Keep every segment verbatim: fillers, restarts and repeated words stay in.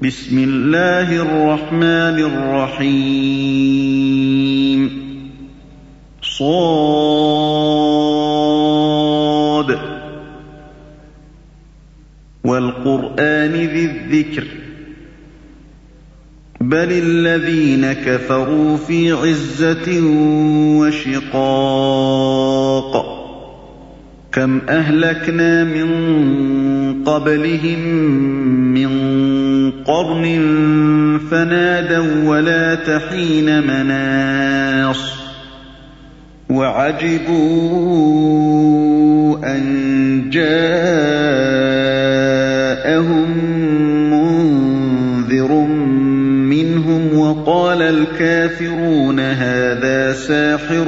بسم الله الرحمن الرحيم صاد والقرآن ذي الذكر بل الذين كفروا في عزة وشقاق كم أهلكنا من قبلهم من قرن فنادوا ولا تحين مناص وعجبوا أن جاءهم منذر منهم وقال الكافرون هذا ساحر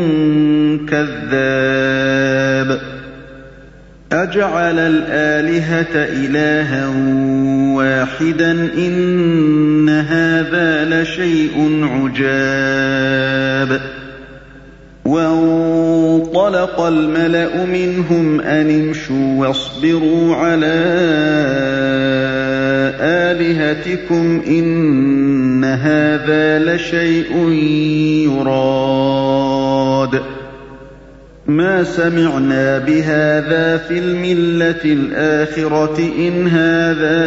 كذاب أجعل الآلهة إلها واحدا إن هذا لشيء عجاب وانطلق الملأ منهم أن امشوا واصبروا على آلهتكم إن هذا لشيء يراد ما سمعنا بهذا في الملة الآخرة إن هذا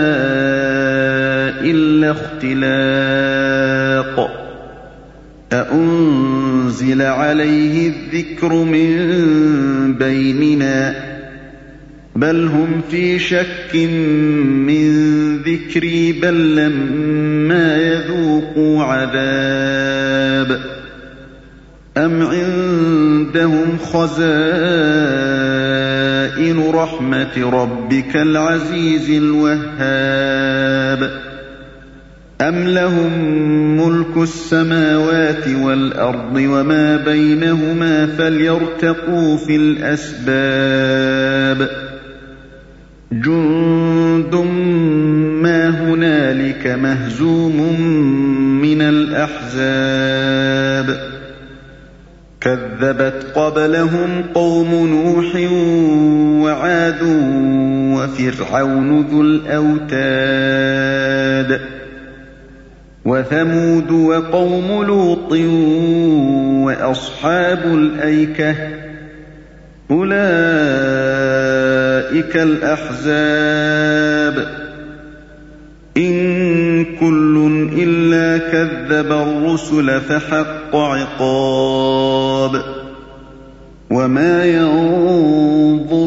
إلا اختلاق أأنزل عليه الذكر من بيننا بل هم في شك من ذكري بل لما يذوقوا عذاب أم عندهم خزائن رحمة ربك العزيز الوهاب أم لهم ملك السماوات والأرض وما بينهما فليرتقوا في الأسباب جند ما هنالك مهزوم من الأحزاب كذبت قبلهم قوم نوح وعاد وفرعون ذو الأوتاد وثمود وقوم لوط وأصحاب الأيكة أولئك الأحزاب إن كل إلا كذب الرسل فحق عقاب وما ينظر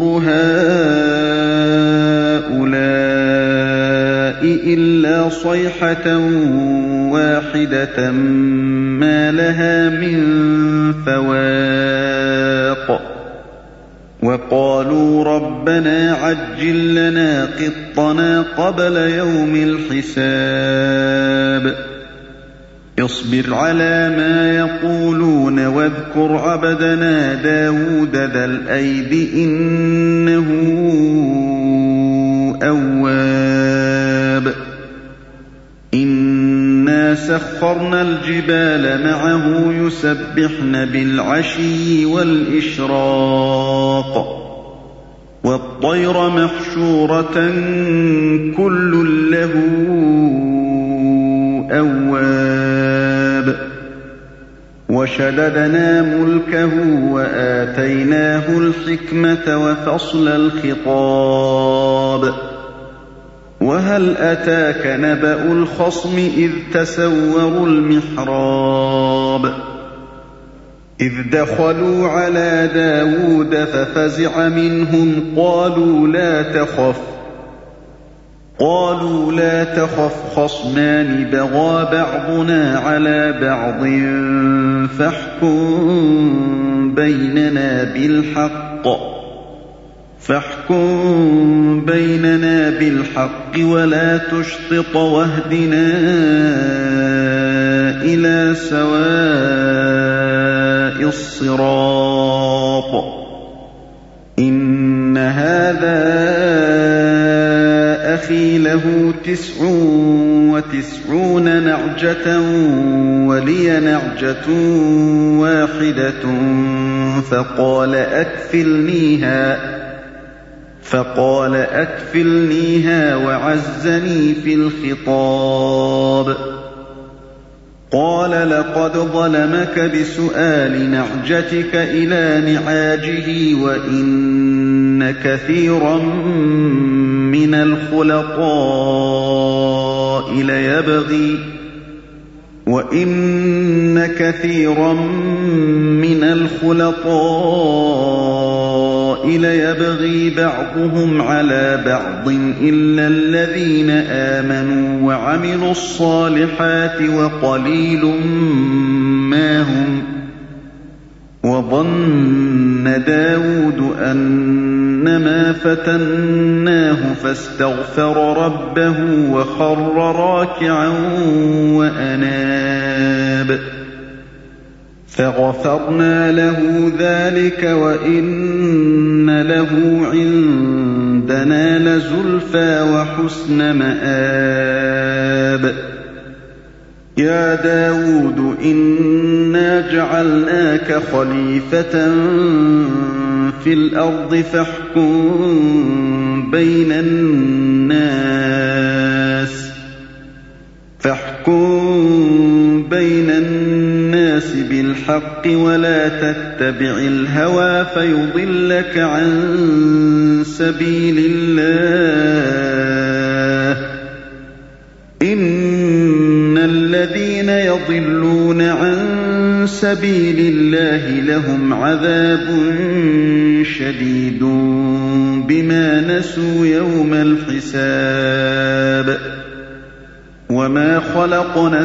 هؤلاء إلا صيحة واحدة ما لها من فواق وقالوا ربنا عجل لنا قطنا قبل يوم الحساب اصبر على ما يقولون واذكر عبدنا داود ذا الأيد إنه أواب إنا سخرنا الجبال معه يسبحن بالعشي والإشراق والطير محشورة كل له أواب وشددنا ملكه وآتيناه الحكمة وفصل الخطاب وهل أتاك نبأ الخصم إذ تسوروا المحراب إذ دخلوا على داود ففزع منهم قالوا لا تخف قالوا لا تخف خصمان بغى بعضنا على بعض فاحكم بيننا بالحق فاحكم بيننا بالحق ولا تشطط واهدنا إلى سواء الصراط إن هذا أخي له تسع وتسعون نعجة ولي نعجة واحدة فقال أكفلنيها فقال أكفلنيها وعزني في الخطاب. قال لقد ظلمك بسؤال نعجتك إلى نعاجه وإن كثيرا من الخلطاء ليبغي وَإِنَّ كَثِيرًا مِّنَ الْخُلَطَاءِ لَيَبْغِي بَعْضُهُمْ عَلَىٰ بَعْضٍ إِلَّا الَّذِينَ آمَنُوا وَعَمِلُوا الصَّالِحَاتِ وَقَلِيلٌ مَّا هُمْ ۗ وَظَنَّ دَاوُودُ أَنَّمَا فَتَنَّاهُ فَاسْتَغْفَرَ رَبَّهُ وَخَرَّ رَاكِعًا وَأَنَابَ فَغَفَرْنَا لَهُ ذَٰلِكَ وَإِنَّ لَهُ عِندَنَا لَزُلْفَىٰ وَحُسْنَ مَآبٍ. يَا دَاوُودُ إِنَّا جَعَلْنَاكَ خَلِيفَةً فِي الْأَرْضِ فَاحْكُم بَيْنَ النَّاسِ فَاحْكُم بَيْنَ النَّاسِ بِالْحَقِّ وَلَا تَتَّبِعِ الْهَوَىٰ فَيُضِلَّكَ عَن سَبِيلِ اللَّهِ ۚ إِنَّ الَّذِينَ يَضِلُّونَ عَن سَبِيلِ اللَّهِ لَهُمْ عَذَابٌ شَدِيدٌ بِمَا نَسُوا يَوْمَ الْحِسَابِ. وَمَا خَلَقْنَا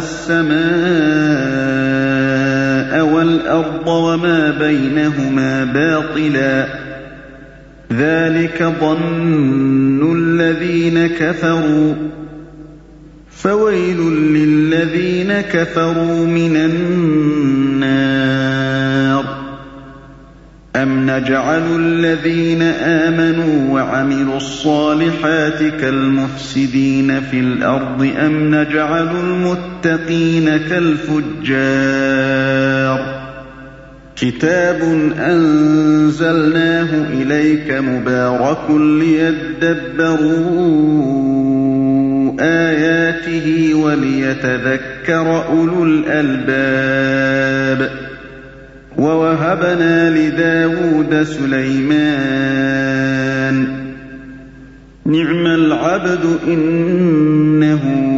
السَّمَاءَ وَالْأَرْضَ وَمَا بَيْنَهُمَا بَاطِلًا ۚ ذَٰلِكَ ظَنُّ الَّذِينَ كَفَرُوا ۚ فَوَيْلٌ لِّلَّذِينَ كَفَرُوا مِنَ النَّارِ. أَمْ نَجْعَلُ الَّذِينَ آمَنُوا وَعَمِلُوا الصَّالِحَاتِ كَالْمُفْسِدِينَ فِي الْأَرْضِ أَمْ نَجْعَلُ الْمُتَّقِينَ كَالْفُجَّارِ. كِتَابٌ أَنزَلْنَاهُ إِلَيْكَ مُبَارَكٌ لِّيَدَّبَّرُوا آيَاتِهِ وَلِيَتَذَكَّرَ أُولُو الْأَلْبَابِ. وَوَهَبْنَا لِدَاوُودَ سُلَيْمَانَ ۚ نِعْمَ الْعَبْدُ إِنَّهُ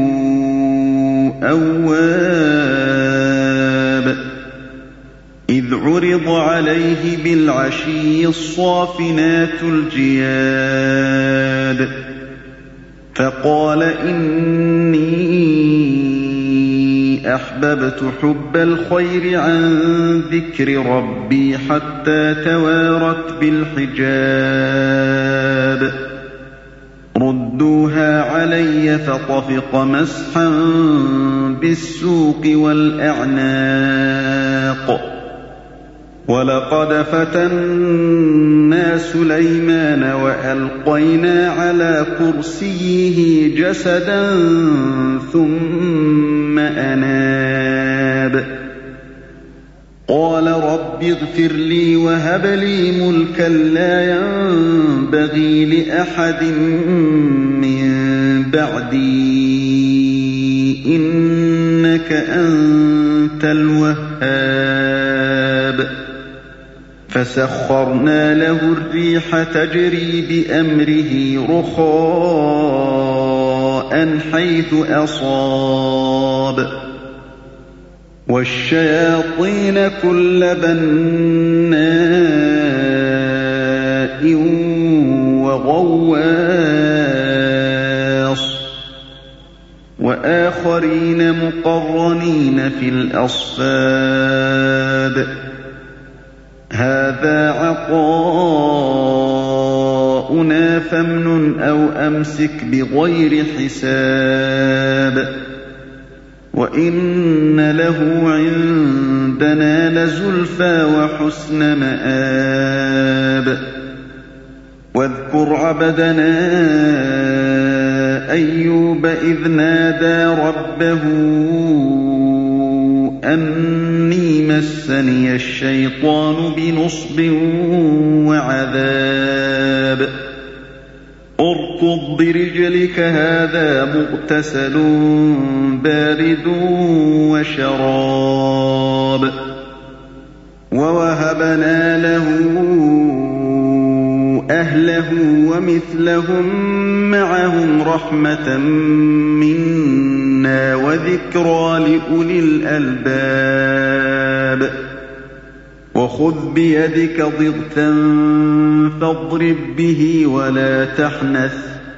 أَوَّابٌ. إِذْ عُرِضَ عَلَيْهِ بِالْعَشِيِّ الصَّافِنَاتُ الْجِيَادُ فَقَالَ إِنِّي أَحْبَبْتُ حُبَّ الْخَيْرِ عَن ذِكْرِ رَبِّي حَتَّىٰ تَوَارَتْ بِالْحِجَابِ. رُدُّوهَا عَلَيَّ فَطَفِقَ مَسْحًا بِالسُّوقِ وَالْأَعْنَاقِ. وَلَقَدْ فَتَنَّا سُلَيْمَانَ وَأَلْقَيْنَا عَلَىٰ كُرْسِيِّهِ جَسَدًا ثُمَّ أَنَابَ قَالَ رَبِّ اغْفِرْ لِي وَهَبْ لِي مُلْكًا لَّا يَنبَغِي لِأَحَدٍ مِّن بَعْدِي ۖ إِنَّكَ أَنتَ الْوَهَّابُ. فَسَخَّرْنَا لَهُ الرِّيحَ تَجْرِي بِأَمْرِهِ رُخَاءً حَيْثُ أَصَابَ وَالشَّيَاطِينَ كُلَّ بَنَّاءٍ وَغَوَّاصٍ وَآخَرِينَ مُقَرَّنِينَ فِي الْأَصْفَادِ. هَٰذَا عَطَاؤُنَا فَامْنُنْ أَوْ أَمْسِكْ بِغَيْرِ حِسَابٍ. وَإِنَّ لَهُ عِندَنَا لَزُلْفَىٰ وَحُسْنَ مَآبٍ. وَاذْكُرْ عَبْدَنَا أَيُّوبَ إِذْ نَادَىٰ رَبَّهُ أَنِّي مَسَّنِيَ الشَّيْطَانُ بِنُصْبٍ وَعَذَابٍ. اركض برجلك هذا مغتسل بارد وشراب ووهبنا له أهله ومثلهم معهم رحمة منا وذكرى لأولي الألباب وخذ بيدك ضغثا فاضرب به ولا تحنث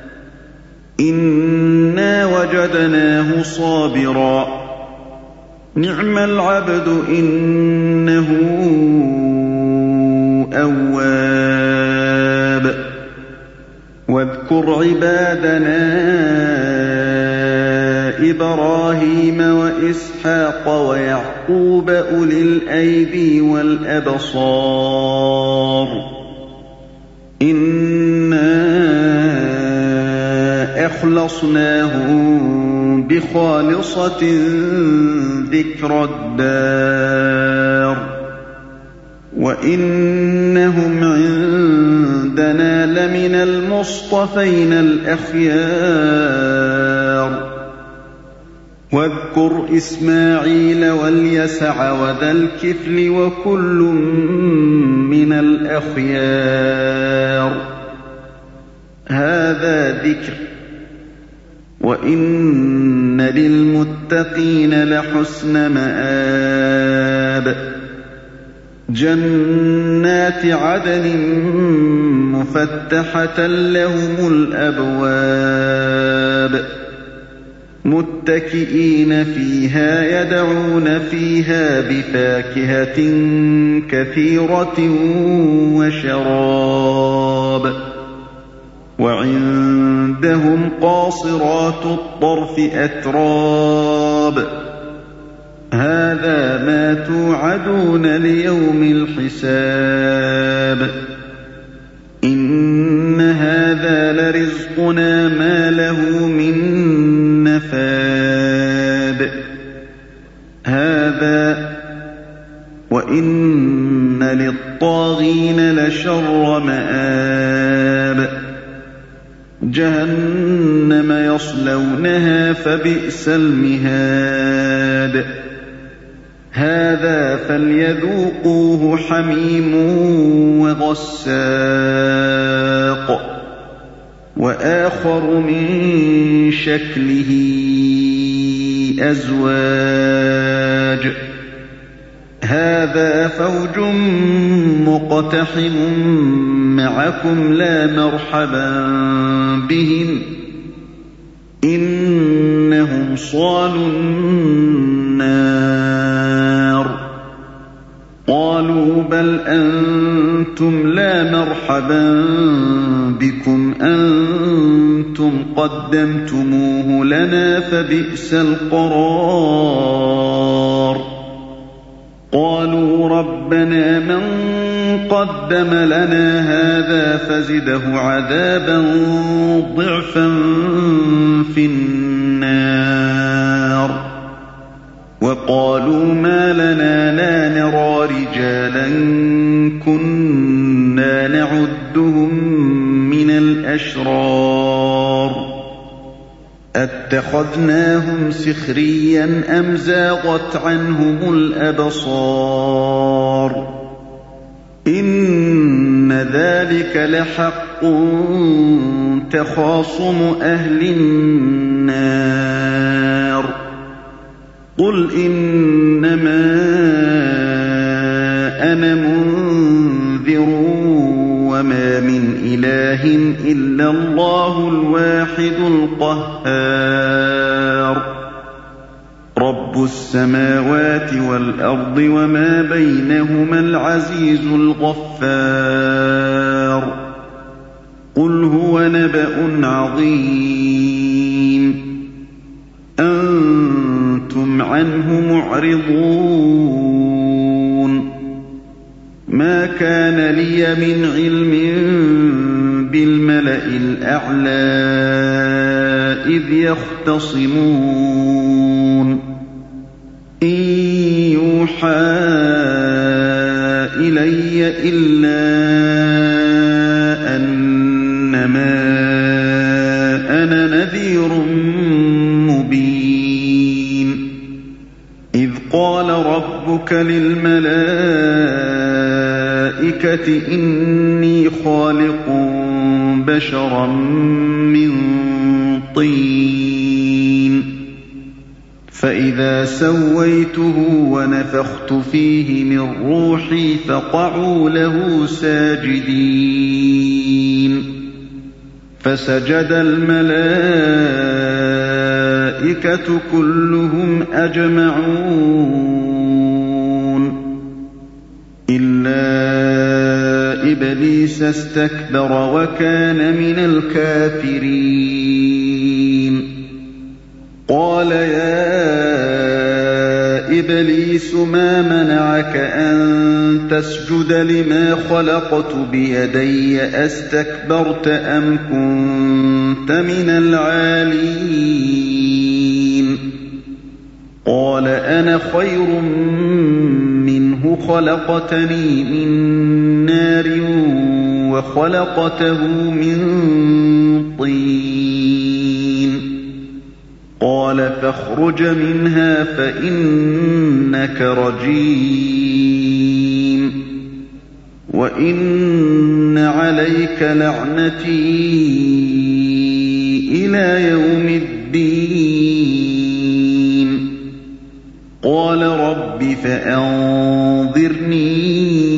إنا وجدناه صابرا نعم العبد إنه أواب واذكر عبادنا إبراهيم وإسحاق ويعقوب أولي الأيدي والأبصار إنا أخلصناهم بخالصة ذكر الدار وإنهم عندنا لمن المصطفين الأخيار واذكر إسماعيل واليسع وذا الكفل وكل من الأخيار هذا ذكر وإن للمتقين لحسن مآب جنات عدن مفتحة لهم الأبواب متكئين فيها يدعون فيها بفاكهة كثيرة وشراب وعندهم قاصرات الطرف أتراب هذا ما توعدون ليوم الحساب إن هذا لرزقنا ما له من نفاد هذا وإن للطاغين لشر مآب جهنم يصلونها فبئس المهاد هذا فليذوقوه حميم وغساق وآخر من شكله أزواج هذا فوج مقتحم معكم لا مرحبا بهم إنهم صالوا النار قالوا بل أنتم لا مرحبا بكم أنتم قدمتموه لنا فبئس القرار قالوا ربنا من قدم لنا هذا فزده عذابا ضعفا في النار وقالوا ما لنا لا نرى رجالا كنا نعدهم من الأشرار أتخذناهم سخريا أم زاغت عنهم الأبصار إن ذلك لحق تخاصم أهل النار قل إنما أنا منذر وما من إله إلا الله الواحد القهار رب السماوات والأرض وما بينهما العزيز الغفار قل هو نبأ عظيم أنتم عنه معرضون ما كان لي من علم بالملأ الأعلى إذ يختصمون إن يوحى إلي إلا أنما إِنَّمَا أَنَا نَذِيرٌ مُّبِينٌ إِذْ قَالَ رَبُّكَ لِلْمَلَائِكَةِ إِنِّي خَالِقٌ بَشَرًا مِّن طِينٍ فَإِذَا سَوَّيْتُهُ وَنَفَخْتُ فِيهِ مِن رُّوحِي فَقَعُوا لَهُ سَاجِدِينَ فَسَجَدَ الْمَلَائِكَةُ كُلُّهُمْ أَجْمَعُونَ إِلَّا إِبْلِيسَ اسْتَكْبَرَ وَكَانَ مِنَ الْكَافِرِينَ قَالَ يَا إِبْلِيسُ مَا مَنَعَكَ أَن تَسْجُدَ لِمَا خَلَقْتُ بِيَدَيَّ أَسْتَكْبَرْتَ أَمْ كُنتَ مِنَ الْعَالِينَ قَالَ أَنَا خَيْرٌ مِّنْهُ خَلَقْتَنِي مِن نَّارٍ وَخَلَقْتَهُ مِن طِينٍ قَالَ فَاخْرُجْ مِنْهَا فَإِنَّكَ رَجِيمٌ وَإِنَّ عَلَيْكَ لَعْنَتِي إِلَىٰ يَوْمِ الدِّينِ قَالَ رَبِّ فَأَنظِرْنِي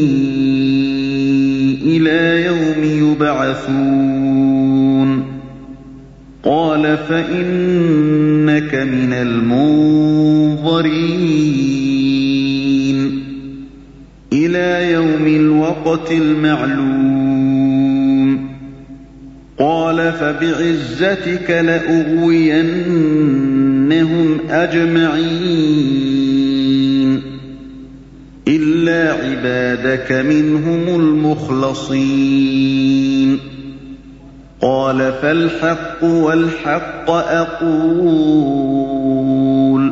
إِلَىٰ يَوْمِ يُبْعَثُونَ قَالَ فَإِنَّكَ مِنَ الْمُنظَرِينَ إِلَىٰ يَوْمِ الْوَقْتِ الْمَعْلُومِ قَالَ فَبِعِزَّتِكَ لَأُغْوِيَنَّهُمْ أَجْمَعِينَ إِلَّا عِبَادَكَ مِنْهُمُ الْمُخْلَصِينَ قَالَ فَالْحَقُّ وَالْحَقَّ أَقُولُ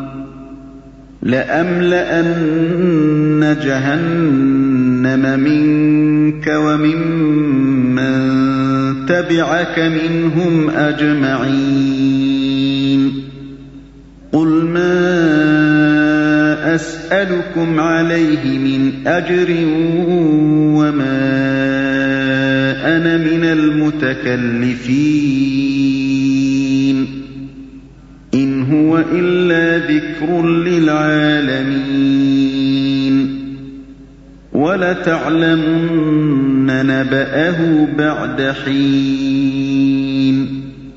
لَأَمْلَأَنَّ جَهَنَّمَ مِنكَ وَمِمَّن تَبِعَكَ مِنْهُمْ أَجْمَعِينَ قُلْ مَا أَسْأَلُكُمْ عَلَيْهِ مِنْ أَجْرٍ وَمَا أَنَا مِنَ الْمُتَكَلِّفِينَ إِنْ هُوَ إِلَّا ذِكْرٌ لِّلْعَالَمِينَ وَلَتَعْلَمُنَّ نَبَأَهُ بَعْدَ حِينٍ